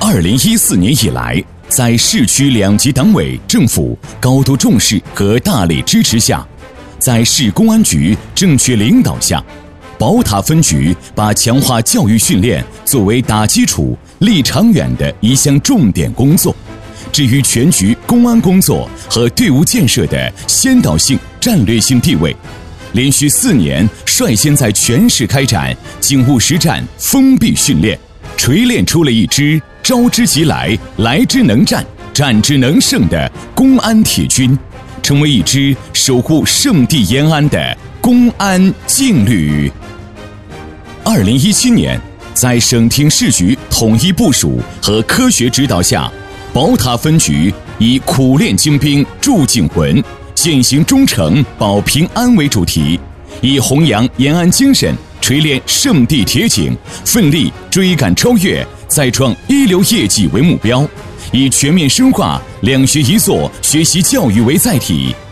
2014年以来，在市区2级党委政府高度重视和大力支持下，在市公安局正确领导下，宝塔分局把强化教育训练作为打基础、立长远的一项重点工作，置于全局公安工作和队伍建设的先导性、战略性地位。连续4年率先在全市开展警务实战封闭训练，锤炼出了一支招之即来、来之能战、战之能胜的公安铁军，成为一支守护圣地延安的公安劲旅。2017年，在省厅市局统一部署和科学指导下，宝塔分局以苦练精兵铸警魂、践行忠诚保平安为主题，以弘扬延安精神、锤炼圣地铁警、奋力追赶超越、再创一流业绩为目标，以全面深化2学1做学习教育为载体，